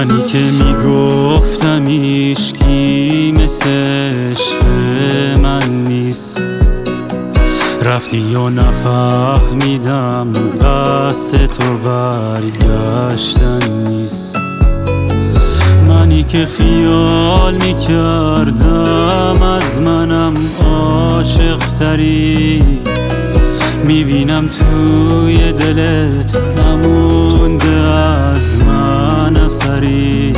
منی که میگفتم عشقی مثل عشق من نیست، رفتی و نفهمیدم قصد تو برگشتن نیست. منی که خیال میکردم از منم عاشق تری، میبینم توی دلت نمونده از من اثری،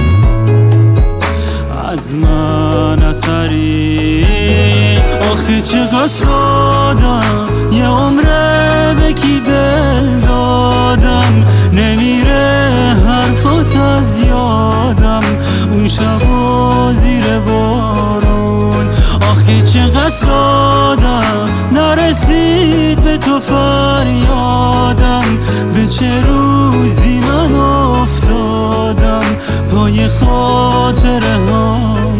از من اثری. آخه چقدر سادم، یه عمره به کی دل دادم، نمیره حرفات از یادم، اون شبا زیر بارون. آخه چقدر سادم، نرسید به تو فریادم، به چه روزی من افتادم پای خاطره هامون.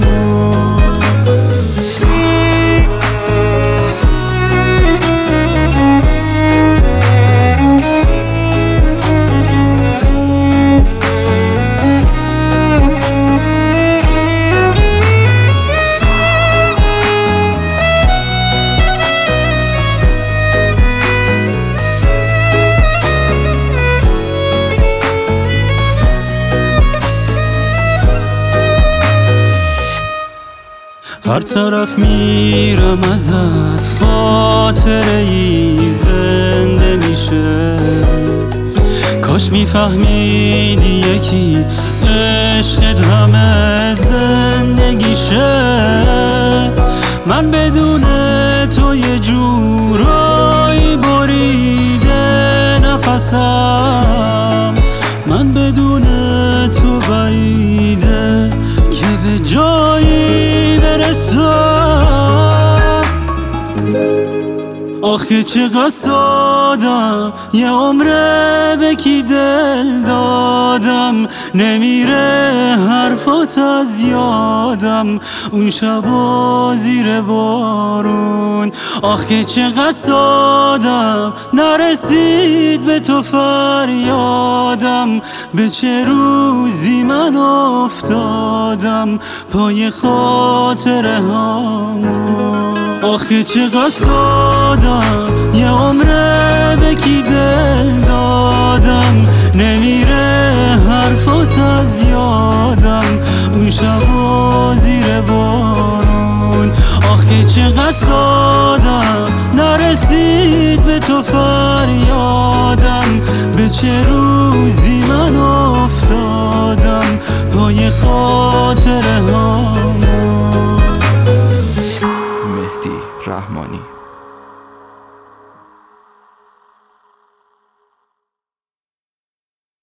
هر طرف میرم ازت خاطره ای زنده میشه، کاش میفهمیدی یکی عشقت همه زندگیشه. من بدون تو یه جورایی بریده نفسم، من بدون تو بعیده که به جایی برسم. آخه چقدر سادم، یه عمره به کی دل دادم، نمیره حرفات از یادم، اون شبا زیر بارون. آخه چقدر سادم، نرسید به تو فریادم، به چه روزی من افتادم پای خاطره هامون. آخه چقدر سادم، یه عمره به کی دل دادم، نمیره حرفات از یادم، اون شبا زیر بارون. آخه چقدر سادم، نرسید به تو فریادم، به چه روزی من افتادم پای خاطره هامون. مهدی رحمانی.